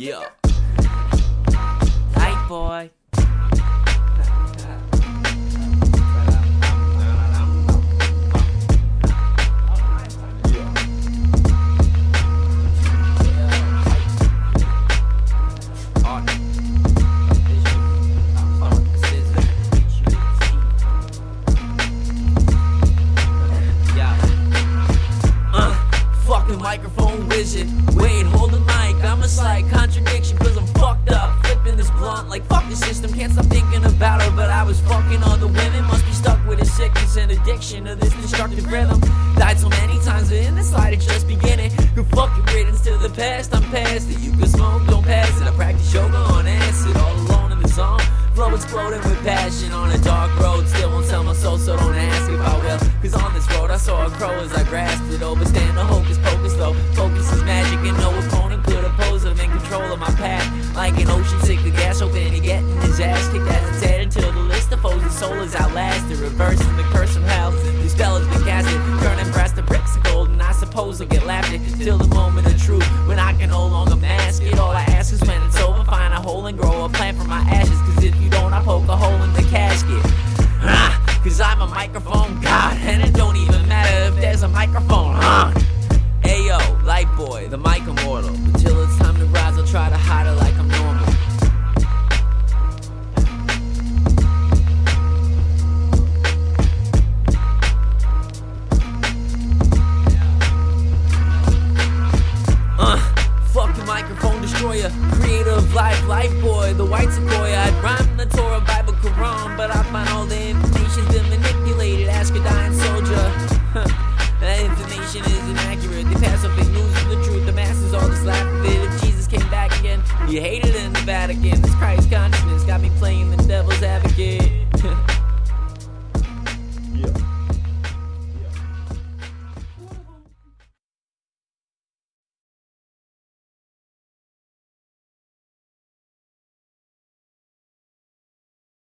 Yeah. Light boy. Microphone wizard. Wait, hold the mic, I'm a slight contradiction, cause I'm fucked up, flipping this blunt like fuck the system, can't stop thinking about her, but I was fucking other women, must be stuck with a sickness and addiction to this destructive rhythm. Died so many times, but in this light it's just beginning. Good fucking riddance to the past, I'm past it, you can smoke, don't pass it, I practice yoga on acid, all alone in the zone. Flow exploding with passion on a dark road. Still won't sell my soul, so don't ask if I will. Cause on this road I saw a crow as I grasped it. Overstand the hocus pocus though. Focus is magic and no opponent could oppose it. I'm in control of my path. Like an ocean sick of gas, hoping to get in his ass kicked as it's head until the list of foes. His soul is outlasted, reversing the curse from hell. New spell has been casted, turning brass to bricks of gold. And I suppose I'll get laughed at till the moment of truth, when I can no longer mask it. All I ask is when it's over, find a hole and grow a plant from my ashes. Cause if you don't, I poke a hole in the casket. Cause I'm a microphone god, and it don't even matter if there's a microphone on. Ayo, light boy, the mic immortal. Until it's time to rise, I'll try to hide it like I'm normal. Fucking microphone destroyer, creator of life boy, the white sequoia. I'd rhyme in the Torah, Bible, Quran, but I find all the